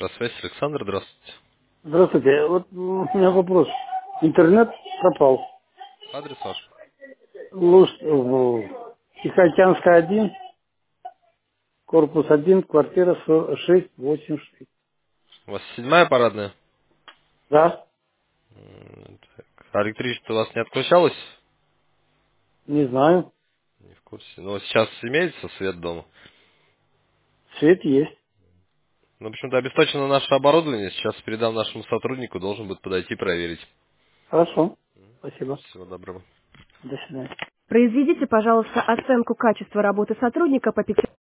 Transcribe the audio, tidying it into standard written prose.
Электросвязь, Александр, здравствуйте. Здравствуйте. Вот у меня вопрос. Интернет пропал. Адрес ваш? Тихоокеанская 1, корпус 1, квартира 686. У вас седьмая парадная? Да, Так. А электричество у вас не отключалось? не знаю. Не в курсе. Ну, вот сейчас имеется свет дома. Свет есть. Ну, в общем-то, обесточено наше оборудование. Сейчас передам нашему сотруднику, должен будет подойти проверить. Хорошо. Спасибо. Всего доброго. До свидания. Произведите, пожалуйста, оценку качества работы сотрудника по 5